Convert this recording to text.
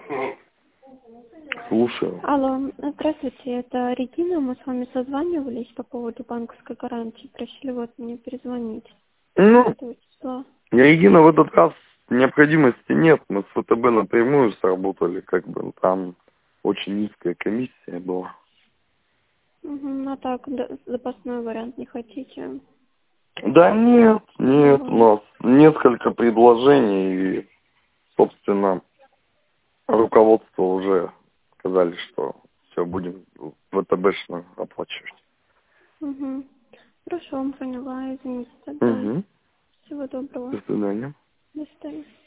Слушаю. Алло, здравствуйте, это Регина, мы с вами созванивались по поводу банковской гарантии, просили вот мне перезвонить. Ну, 5 числа. Регина, в этот раз необходимости нет. Мы с ВТБ напрямую сработали, как бы там очень низкая комиссия была. Угу, а так, запасной вариант не хотите? Да нет, у Ага. нас несколько предложений, и, собственно, руководство уже сказали, что все, будем ВТБшно оплачивать. Угу. Хорошо, поняла, извините тогда. Угу. Всего доброго. До свидания. До свидания.